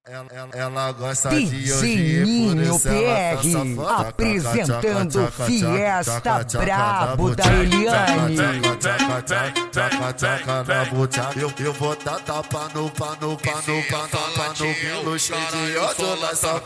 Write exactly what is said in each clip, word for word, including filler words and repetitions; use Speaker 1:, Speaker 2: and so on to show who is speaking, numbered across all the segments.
Speaker 1: Ela, ela, ela gosta
Speaker 2: D
Speaker 1: de
Speaker 2: J
Speaker 1: hoje,
Speaker 2: Ninho
Speaker 1: por isso ela
Speaker 2: P R,
Speaker 1: tá safada.
Speaker 2: apresentando Fiesta Brabo da Eliane.
Speaker 1: Eu, eu vou dar tapa no pano, pano, pano, pano, pelo cheio de ódio na sua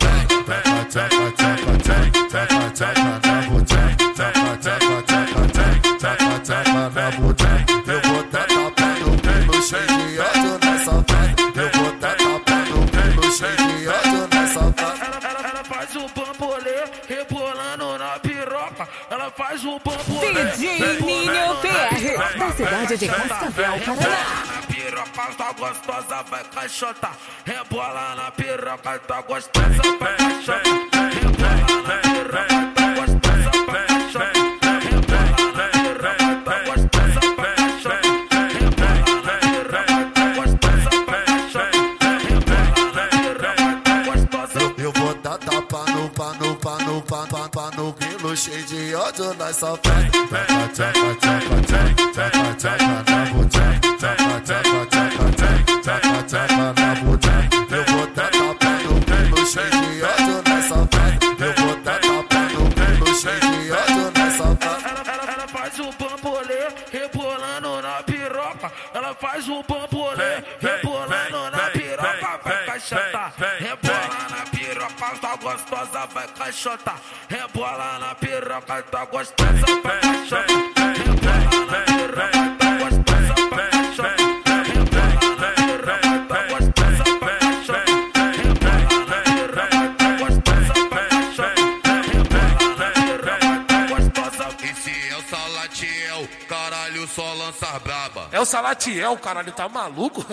Speaker 1: eu vou dar tapa no pelo cheio de ódio nessa eu vou dar tapa no pelo cheio de ódio nessa
Speaker 3: ela, ela faz o bambolê rebolando na piroca. Ela faz o bambolê
Speaker 2: D J Ninho P R, da cidade de Cascavel, Paraná.
Speaker 3: Na piroca tá gostosa, vai caixota. Rebola na piroca, tá gostosa, vai caixota. Rebola na piroca, tá gostosa, vai caixota. Rebola na piroca, tá gostosa, vai caixota. Rebola na piroca, tá gostosa, vai caixota. Rebola na piroca, tá gostosa.
Speaker 1: Eu vou dar tapa no pano, pano, pano, pano, pelo cheio de ódio nessa festa. Tchaca, tchaca, tchaca, tchaca, tchaca, na botão. Tchaca, tchaca, tchaca, tchaca, tchaca, na botão. Eu vou dar tapa no pelo cheio de ódio nessa festa. Eu vou dar tapa no pelo cheio de ódio nessa festa.
Speaker 3: Ela, ela, ela faz o bambolê rebolando na piroca. Ela faz o bambolê rebolando na piroca, vai caixota. Rebola na piroca, tá gostosa, vai caixota. Rebola na piroca, tá gostosa, vai caixota. Rebola na piroca, tá gostosa, vai caixota. Rebola na piroca, tá gostosa, vai caixota. Rebola na piroca, tá gostosa, vai caixota. Rebola na piroca, tá gostosa.
Speaker 4: Esse é o Salatiel, caralho, só lança braba.
Speaker 5: É o Salatiel, caralho, tá maluco?